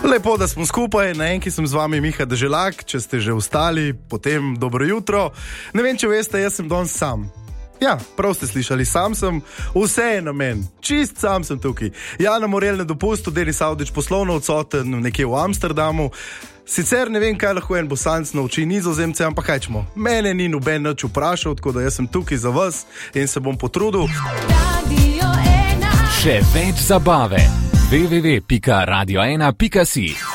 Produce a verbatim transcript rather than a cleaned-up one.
Lepo, da smo skupaj, na enki sem z vami Miha Deželak, če ste že vstali, potem dobro jutro. Ne vem, če veste, jaz sem danes sam. Ja, prav ste slišali, sam sem, vse je na men, čist sam sem tukaj. Jana Morel na dopustu, Denis Avdić poslovno odsoten nekje v Amsterdamu. Sicer ne vem, kaj lahko en Bosanc nauči Nizozemce, ampak kaj čemo, mene ni noben nič vprašal, tako da jaz sem tukaj za vas in se bom potrudil. Še več zabave. w w w pika radio ena pika si